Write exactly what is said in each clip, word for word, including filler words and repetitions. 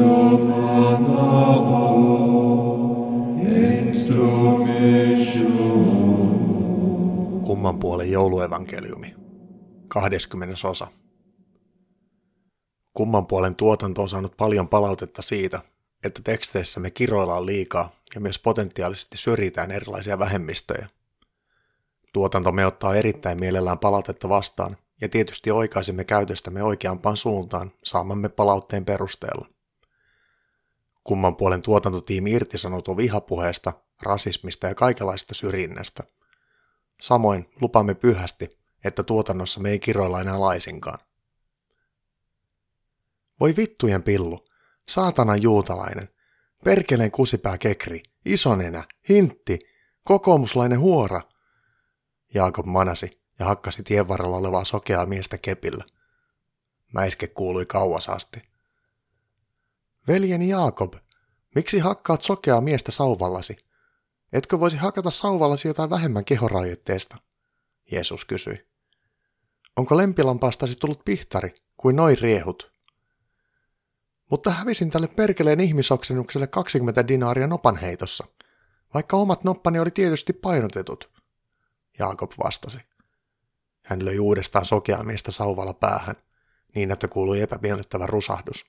Kumman puolen jouluevankeliumi. kahdeskymmenes osa. Kumman puolen tuotanto on saanut paljon palautetta siitä, että teksteissä me kiroillaan liikaa ja myös potentiaalisesti syrjitään erilaisia vähemmistöjä. Tuotanto me ottaa erittäin mielellään palautetta vastaan ja tietysti oikaisemme käytöstämme oikeampaan suuntaan saamamme palautteen perusteella. Kumman puolen tuotantotiimi irtisanoutuu vihapuheesta, rasismista ja kaikenlaista syrjinnästä. Samoin lupaamme pyhästi, että tuotannossa me ei kiroilla enää laisinkaan. Voi vittujen pillu, saatanan juutalainen, perkeleen kusipää kekri, isonenä, hintti, kokoomuslainen huora. Jaakob manasi ja hakkasi tien varrella olevaa sokeaa miestä kepillä. Mäiske kuului kauas asti. Veljeni Jaakob, miksi hakkaat sokeaa miestä sauvallasi? Etkö voisi hakata sauvallasi jotain vähemmän kehorajoitteesta? Jeesus kysyi. Onko lempilampaastasi tullut pihtari, kuin noi riehut? Mutta hävisin tälle perkeleen ihmisoksennukselle kaksikymmentä dinaaria nopanheitossa, vaikka omat noppani oli tietysti painotetut. Jaakob vastasi. Hän löi uudestaan sokeaa miestä sauvalla päähän, niin että kuului epämiellyttävä rusahdus.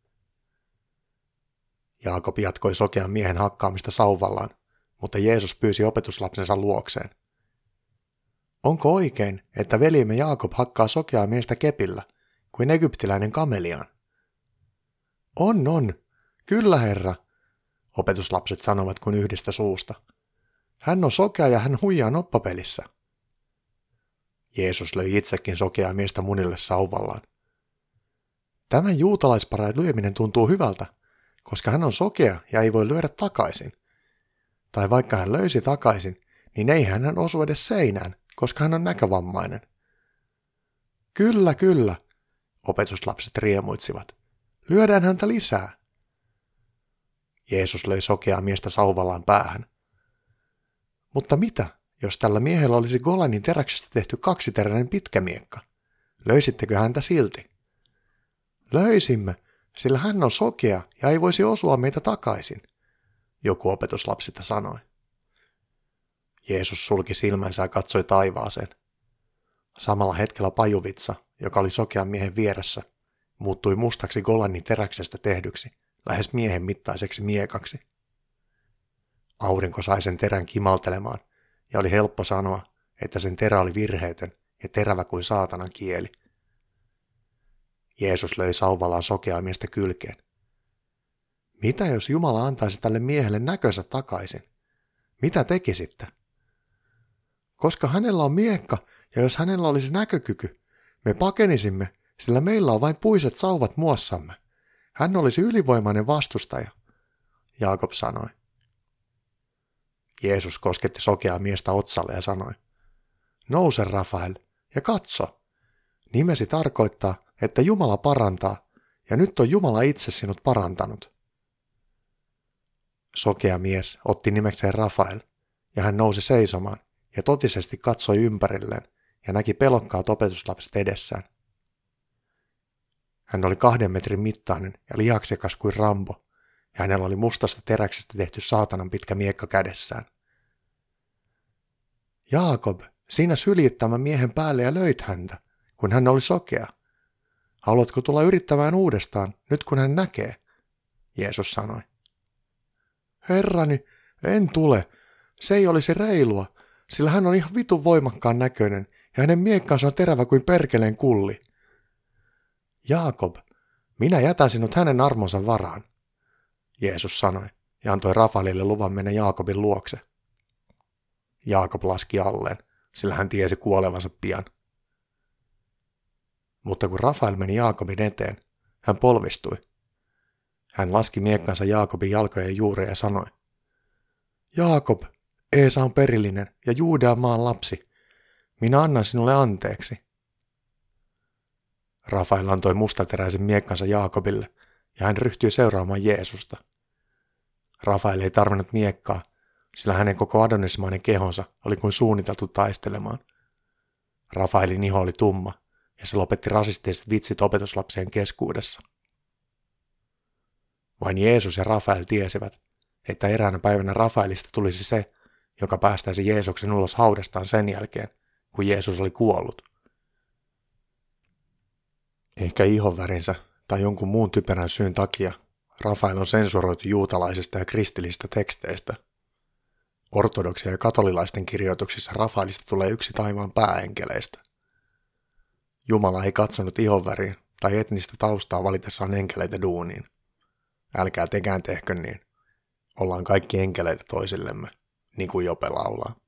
Jaakob jatkoi sokean miehen hakkaamista sauvallaan, mutta Jeesus pyysi opetuslapsensa luokseen. Onko oikein, että veljemme Jaakob hakkaa sokeaa miestä kepillä, kuin egyptiläinen kameliaan? On, on. Kyllä, herra, opetuslapset sanovat kuin yhdestä suusta. Hän on sokea ja hän huijaa noppapelissä. Jeesus löi itsekin sokeaa miestä munille sauvallaan. Tämän juutalaisparaan lyöminen tuntuu hyvältä, koska hän on sokea ja ei voi lyödä takaisin. Tai vaikka hän löysi takaisin, niin ei hän osu edes seinään, koska hän on näkövammainen. Kyllä, kyllä, opetuslapset riemuitsivat. Lyödään häntä lisää. Jeesus löi sokeaa miestä sauvallaan päähän. Mutta mitä, jos tällä miehellä olisi Golanin teräksestä tehty kaksiteräinen pitkä miekka? Löisittekö häntä silti? Löisimme, sillä hän on sokea ja ei voisi osua meitä takaisin, joku opetuslapsista sanoi. Jeesus sulki silmänsä ja katsoi taivaaseen. Samalla hetkellä pajuvitsa, joka oli sokean miehen vieressä, muuttui mustaksi Golanin teräksestä tehdyksi, lähes miehen mittaiseksi miekaksi. Aurinko sai sen terän kimaltelemaan, ja oli helppo sanoa, että sen terä oli virheetön ja terävä kuin saatanan kieli. Jeesus löi sauvallaan sokeaa miestä kylkeen. Mitä jos Jumala antaisi tälle miehelle näkönsä takaisin? Mitä tekisitte? Koska hänellä on miekka, ja jos hänellä olisi näkökyky, me pakenisimme, sillä meillä on vain puiset sauvat muossamme. Hän olisi ylivoimainen vastustaja, Jaakob sanoi. Jeesus kosketti sokeaa miestä otsalle ja sanoi, nouse Rafael ja katso. Nimesi tarkoittaa, että Jumala parantaa, ja nyt on Jumala itse sinut parantanut. Sokea mies otti nimekseen Rafael, ja hän nousi seisomaan ja totisesti katsoi ympärilleen ja näki pelokkaat opetuslapset edessään. Hän oli kahden metrin mittainen ja lihaksikas kuin Rambo, ja hänellä oli mustasta teräksestä tehty saatanan pitkä miekka kädessään. Jaakob, sinä syljit tämän miehen päälle ja löit häntä, kun hän oli sokea. Haluatko tulla yrittämään uudestaan, nyt kun hän näkee? Jeesus sanoi. Herrani, en tule. Se ei olisi reilua, sillä hän on ihan vitun voimakkaan näköinen, ja hänen miekkansa on terävä kuin perkeleen kulli. Jaakob, minä jätän sinut hänen armonsa varaan, Jeesus sanoi, ja antoi Rafaelille luvan mennä Jaakobin luokse. Jaakob laski alleen, sillä hän tiesi kuolevansa pian. Mutta kun Rafael meni Jaakobin eteen, hän polvistui. Hän laski miekkansa Jaakobin jalkojen juureen ja sanoi, Jaakob, Eesa on perillinen ja Juudean maan lapsi. Minä annan sinulle anteeksi. Rafael antoi mustateräisen miekkansa Jaakobille, ja hän ryhtyi seuraamaan Jeesusta. Rafael ei tarvinnut miekkaa, sillä hänen koko adonismainen kehonsa oli kuin suunniteltu taistelemaan. Rafaelin iho oli tumma, ja se lopetti rasistiset vitsit opetuslapsien keskuudessa. Vain Jeesus ja Rafael tiesivät, että eräänä päivänä Rafaelista tulisi se, joka päästäisi Jeesuksen ulos haudastaan sen jälkeen, kun Jeesus oli kuollut. Ehkä ihonvärinsä tai jonkun muun typerän syyn takia Rafael on sensuroitu juutalaisista ja kristillisistä teksteistä. Ortodoksia ja katolilaisten kirjoituksissa Rafaelista tulee yksi taivaan pääenkeleistä. Jumala ei katsonut ihonväriin tai etnistä taustaa valitessaan enkeleitä duuniin. Älkää tekään tehkö niin. Ollaan kaikki enkeleitä toisillemme, niin kuin Jope laulaa.